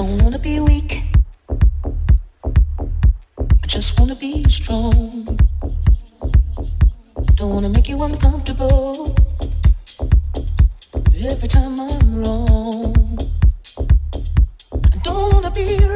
Don't wanna be weak, I just wanna be strong. Don't wanna make you uncomfortable every time I'm wrong. I don't wanna be